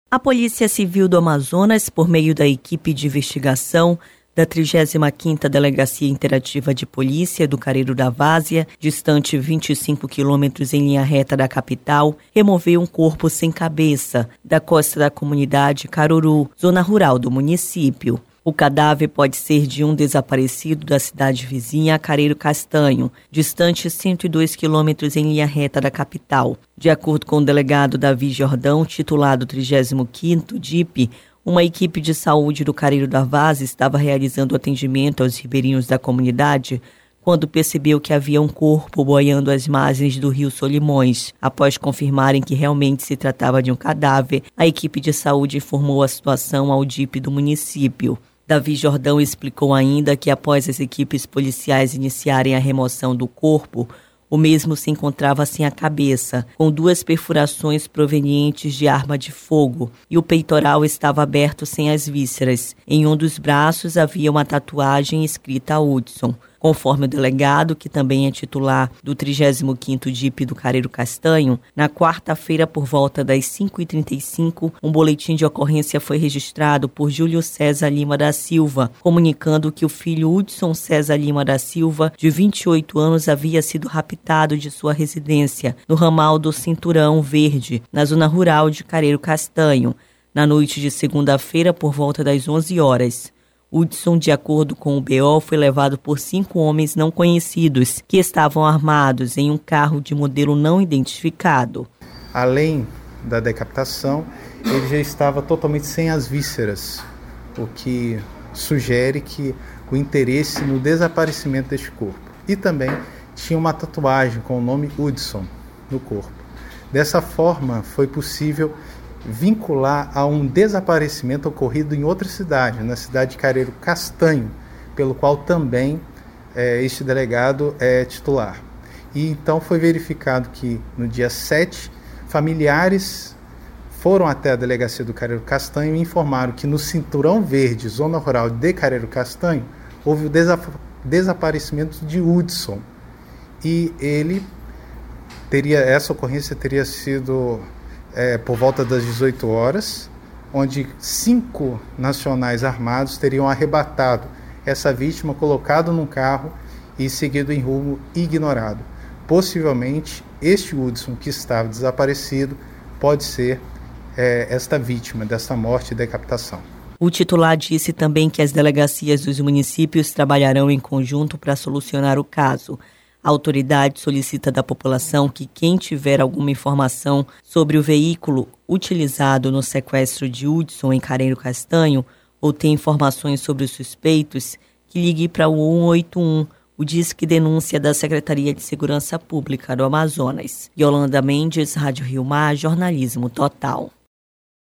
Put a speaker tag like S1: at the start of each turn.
S1: A Polícia Civil do Amazonas, por meio da equipe de investigação da 35ª Delegacia Interativa de Polícia do Careiro da Várzea, distante 25 quilômetros em linha reta da capital, removeu um corpo sem cabeça da costa da comunidade Caruru, zona rural do município. O cadáver pode ser de um desaparecido da cidade vizinha, Careiro Castanho, distante 102 quilômetros em linha reta da capital. De acordo com o delegado Davi Jordão, titulado 35º DIP, uma equipe de saúde do Careiro da Várzea estava realizando atendimento aos ribeirinhos da comunidade quando percebeu que havia um corpo boiando às margens do rio Solimões. Após confirmarem que realmente se tratava de um cadáver, a equipe de saúde informou a situação ao DIP do município. Davi Jordão explicou ainda que após as equipes policiais iniciarem a remoção do corpo, o mesmo se encontrava sem a cabeça, com 2 perfurações provenientes de arma de fogo, e o peitoral estava aberto sem as vísceras. Em um dos braços havia uma tatuagem escrita Hudson. Conforme o delegado, que também é titular do 35º DIP do Careiro Castanho, na quarta-feira, por volta das 5h35, um boletim de ocorrência foi registrado por Júlio César Lima da Silva, comunicando que o filho Hudson César Lima da Silva, de 28 anos, havia sido raptado de sua residência, no ramal do Cinturão Verde, na zona rural de Careiro Castanho, na noite de segunda-feira, por volta das 11 horas. Hudson, de acordo com o BO, foi levado por 5 homens não conhecidos que estavam armados em um carro de modelo não identificado.
S2: Além da decapitação, ele já estava totalmente sem as vísceras, o que sugere que o interesse no desaparecimento deste corpo. E também tinha uma tatuagem com o nome Hudson no corpo. Dessa forma, foi possível vincular a um desaparecimento ocorrido em outra cidade, na cidade de Careiro Castanho, pelo qual também este delegado é titular. E então foi verificado que no dia 7, familiares foram até a delegacia do Careiro Castanho e informaram que no Cinturão Verde, zona rural de Careiro Castanho, houve o desaparecimento de Hudson. E essa ocorrência teria sido por volta das 18 horas, onde 5 nacionais armados teriam arrebatado essa vítima, colocado num carro e seguido em rumo ignorado. Possivelmente, este Hudson que estava desaparecido pode ser esta vítima desta morte e decapitação.
S1: O titular disse também que as delegacias dos municípios trabalharão em conjunto para solucionar o caso. A autoridade solicita da população que quem tiver alguma informação sobre o veículo utilizado no sequestro de Hudson em Careiro Castanho ou tem informações sobre os suspeitos, que ligue para o 181, o Disque Denúncia da Secretaria de Segurança Pública do Amazonas. Yolanda Mendes, Rádio Rio Mar, Jornalismo Total.